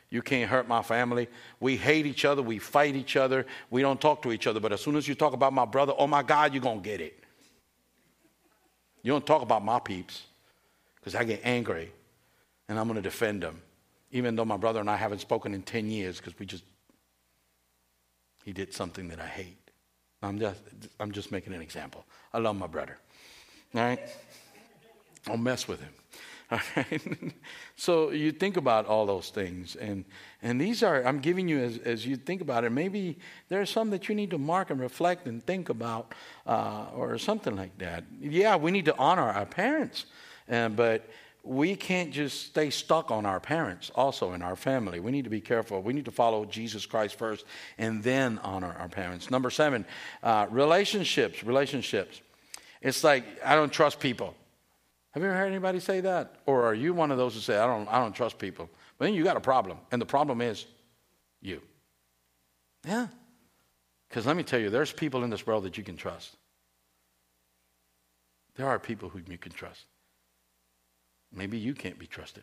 You can't hurt my family. We hate each other. We fight each other. We don't talk to each other. But as soon as you talk about my brother, oh my God, you're going to get it. You don't talk about my peeps because I get angry and I'm going to defend them. Even though my brother and I haven't spoken in ten years because we just, he did something that I hate. I'm just, I'm just making an example. I love my brother. All right? I'll mess with him. All right. So you think about all those things, and and these are, I'm giving you as, as you think about it, maybe there are some that you need to mark and reflect and think about, uh, or something like that. Yeah, we need to honor our parents, uh, but we can't just stay stuck on our parents also in our family. We need to be careful. We need to follow Jesus Christ first and then honor our parents. Number seven, uh, relationships, relationships. It's like, I don't trust people. Have you ever heard anybody say that? Or are you one of those who say, I don't I don't trust people? But then you got a problem. And the problem is you. Yeah. Because let me tell you, there's people in this world that you can trust. There are people who you can trust. Maybe you can't be trusted.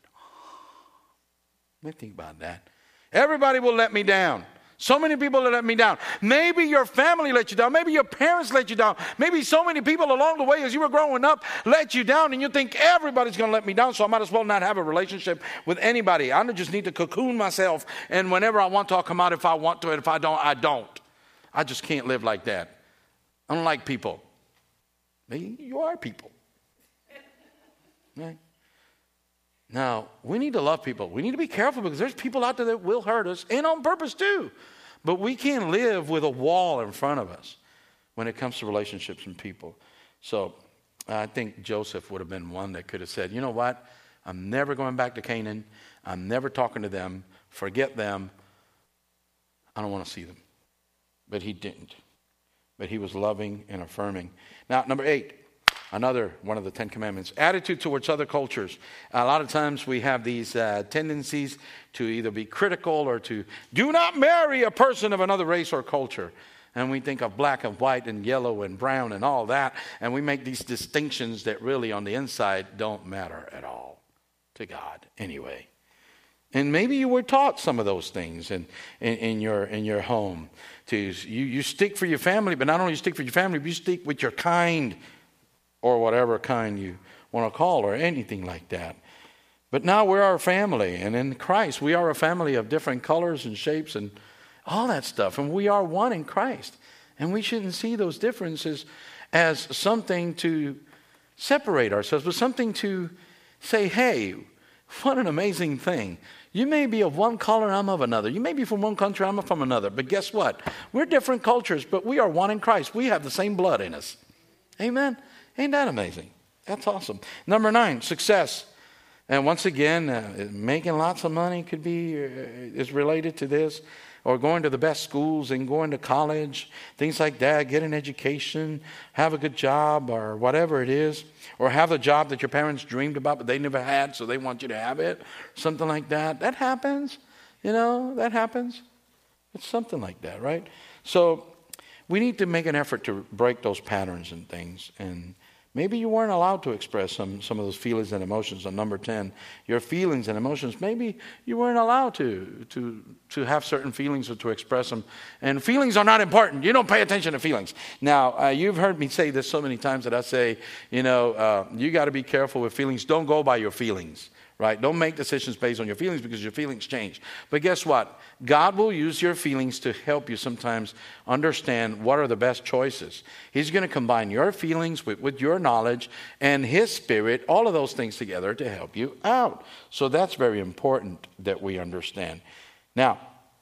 Let me think about that. Everybody will let me down. So many people let me down. Maybe your family let you down. Maybe your parents let you down. Maybe so many people along the way as you were growing up let you down, and you think everybody's going to let me down, so I might as well not have a relationship with anybody. I just need to cocoon myself, and whenever I want to, I'll come out if I want to, and if I don't, I don't. I just can't live like that. I don't like people. Maybe you are people. Right? Now, we need to love people. We need to be careful because there's people out there that will hurt us, and on purpose too. But we can't live with a wall in front of us when it comes to relationships and people. So I think Joseph would have been one that could have said, you know what? I'm never going back to Canaan. I'm never talking to them. Forget them. I don't want to see them. But he didn't. But he was loving and affirming. Now, number eight. Another one of the Ten Commandments. Attitude towards other cultures. A lot of times we have these uh, tendencies to either be critical or to do not marry a person of another race or culture. And we think of black and white and yellow and brown and all that. And we make these distinctions that really on the inside don't matter at all to God anyway. And maybe you were taught some of those things in, in, in your in your home. To you, you stick for your family, but not only you stick for your family, but you stick with your kind, or whatever kind you want to call, or anything like that. But now we're our family, and in Christ we are a family of different colors and shapes and all that stuff, and we are one in Christ. And we shouldn't see those differences as something to separate ourselves, but something to say, hey, what an amazing thing. You may be of one color, I'm of another. You may be from one country, I'm from another. But guess what? We're different cultures, but we are one in Christ. We have the same blood in us. Amen? Ain't that amazing? That's awesome. Number nine, success. And once again, uh, making lots of money could be, uh, is related to this. Or going to the best schools and going to college, things like that, get an education, have a good job or whatever it is. Or have a job that your parents dreamed about but they never had, so they want you to have it. Something like that. That happens. You know, that happens. It's something like that, right? So we need to make an effort to break those patterns and things. And maybe you weren't allowed to express some, some of those feelings and emotions on number ten. Your feelings and emotions, maybe you weren't allowed to, to, to have certain feelings or to express them. And feelings are not important. You don't pay attention to feelings. Now, uh, you've heard me say this so many times that I say, you know, uh, you got to be careful with feelings. Don't go by your feelings. Right? Don't make decisions based on your feelings because your feelings change. But guess what? God will use your feelings to help you sometimes understand what are the best choices. He's going to combine your feelings with, with your knowledge and His Spirit, all of those things together to help you out. So that's very important that we understand. Now,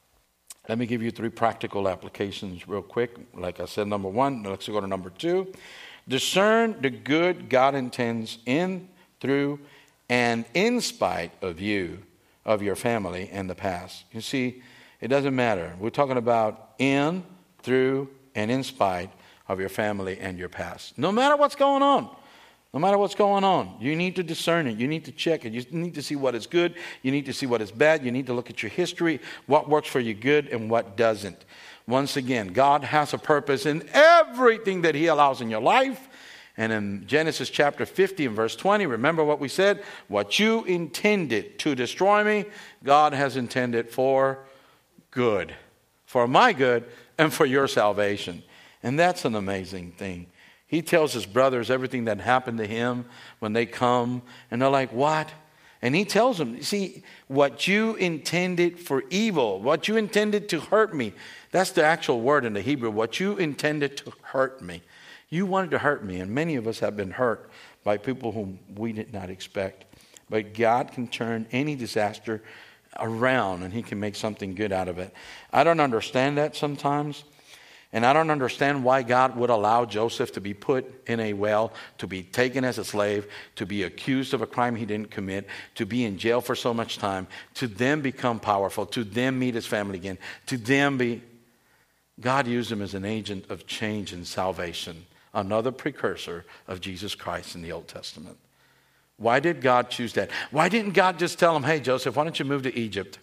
let me give you three practical applications real quick. Like I said, number one, let's go to number two. Discern the good God intends in, through, and in spite of you, of your family, and the past. You see, it doesn't matter. We're talking about in, through, and in spite of your family and your past. No matter what's going on. No matter what's going on. You need to discern it. You need to check it. You need to see what is good. You need to see what is bad. You need to look at your history, what works for you good and what doesn't. Once again, God has a purpose in everything that He allows in your life. And in Genesis chapter fifty and verse twenty, remember what we said? What you intended to destroy me, God has intended for good. For my good and for your salvation. And that's an amazing thing. He tells his brothers everything that happened to him when they come. And they're like, what? And he tells them, see, what you intended for evil, what you intended to hurt me. That's the actual word in the Hebrew. What you intended to hurt me. You wanted to hurt me. And many of us have been hurt by people whom we did not expect. But God can turn any disaster around and he can make something good out of it. I don't understand that sometimes. And I don't understand why God would allow Joseph to be put in a well, to be taken as a slave, to be accused of a crime he didn't commit, to be in jail for so much time, to then become powerful, to then meet his family again, to then be... God used him as an agent of change and salvation, another precursor of Jesus Christ in the Old Testament. Why did God choose that? Why didn't God just tell him, hey, Joseph, why don't you move to Egypt?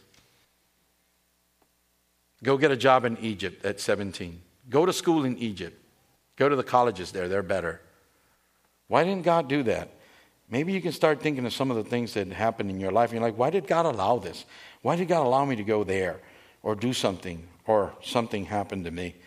Go get a job in Egypt at seventeen. Go to school in Egypt. Go to the colleges there. They're better. Why didn't God do that? Maybe you can start thinking of some of the things that happened in your life. And you're like, why did God allow this? Why did God allow me to go there or do something or something happened to me?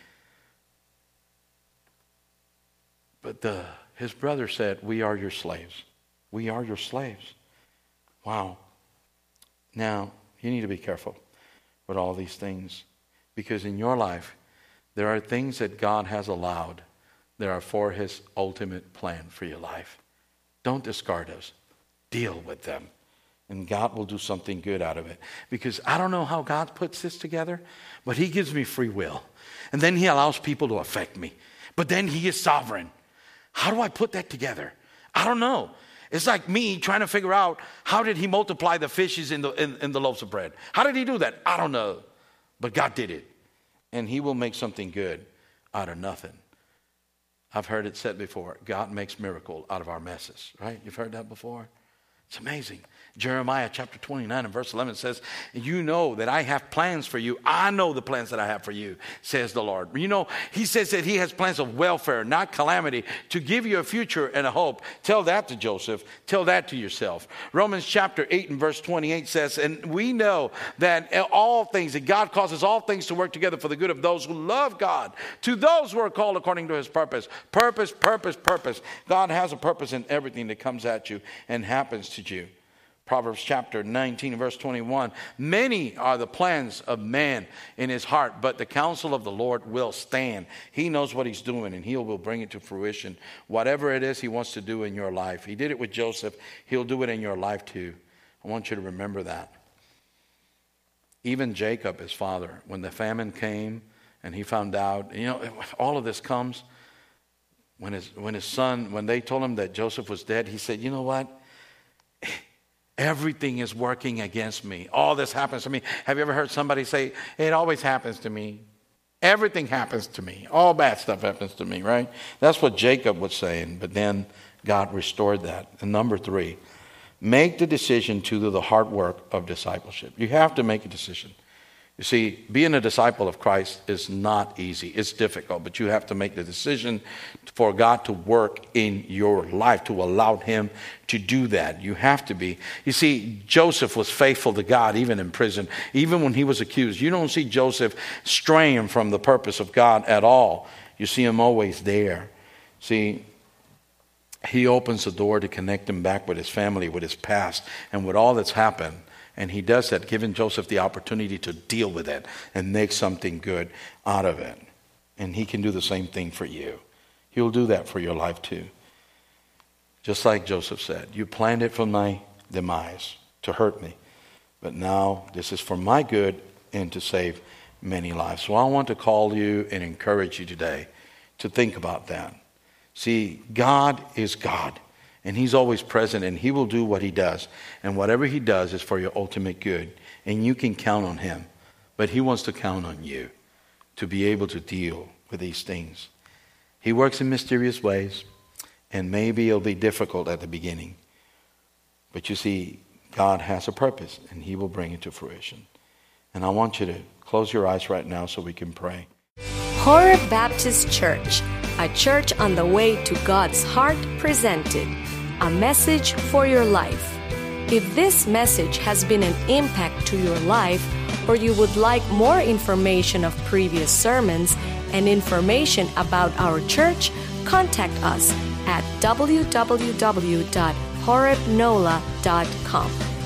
But the, his brother said, we are your slaves. We are your slaves. Wow. Now, you need to be careful with all these things. Because in your life, there are things that God has allowed that are for his ultimate plan for your life. Don't discard those. Deal with them. And God will do something good out of it. Because I don't know how God puts this together, but he gives me free will. And then he allows people to affect me. But then he is sovereign. How do I put that together? I don't know. It's like me trying to figure out how did he multiply the fishes in the, in, in the loaves of bread? How did he do that? I don't know. But God did it. And he will make something good out of nothing. I've heard it said before, God makes miracle out of our messes, right? You've heard that before? It's amazing. Jeremiah chapter twenty-nine and verse eleven says, you know that I have plans for you. I know the plans that I have for you, says the Lord. You know, he says that he has plans of welfare, not calamity, to give you a future and a hope. Tell that to Joseph. Tell that to yourself. Romans chapter eight and verse twenty-eight says, and we know that all things, that God causes all things to work together for the good of those who love God, to those who are called according to his purpose. Purpose, purpose, purpose. God has a purpose in everything that comes at you and happens to you. Proverbs chapter nineteen, verse twenty-one. Many are the plans of man in his heart, but the counsel of the Lord will stand. He knows what he's doing, and he will bring it to fruition. Whatever it is he wants to do in your life. He did it with Joseph. He'll do it in your life too. I want you to remember that. Even Jacob, his father, when the famine came and he found out, you know, all of this comes when his, when his son, when they told him that Joseph was dead, he said, you know what? Everything is working against me. All this happens to me. Have you ever heard somebody say, it always happens to me? Everything happens to me. All bad stuff happens to me, right? That's what Jacob was saying. But then God restored that. And number three, make the decision to do the hard work of discipleship. You have to make a decision. You see, being a disciple of Christ is not easy. It's difficult, but you have to make the decision for God to work in your life, to allow him to do that. You have to be. You see, Joseph was faithful to God even in prison, even when he was accused. You don't see Joseph straying from the purpose of God at all. You see him always there. See, he opens the door to connect him back with his family, with his past, and with all that's happened. And he does that, giving Joseph the opportunity to deal with it and make something good out of it. And he can do the same thing for you. He'll do that for your life too. Just like Joseph said, you planned it for my demise, to hurt me. But now this is for my good and to save many lives. So I want to call you and encourage you today to think about that. See, God is God. And he's always present, and he will do what he does. And whatever he does is for your ultimate good. And you can count on him. But he wants to count on you to be able to deal with these things. He works in mysterious ways, and maybe it'll be difficult at the beginning. But you see, God has a purpose, and he will bring it to fruition. And I want you to close your eyes right now so we can pray. Horeb Baptist Church, A Church on the Way to God's Heart presented A Message for Your Life. If this message has been an impact to your life, or you would like more information of previous sermons and information about our church, contact us at w w w dot horeb nola dot com.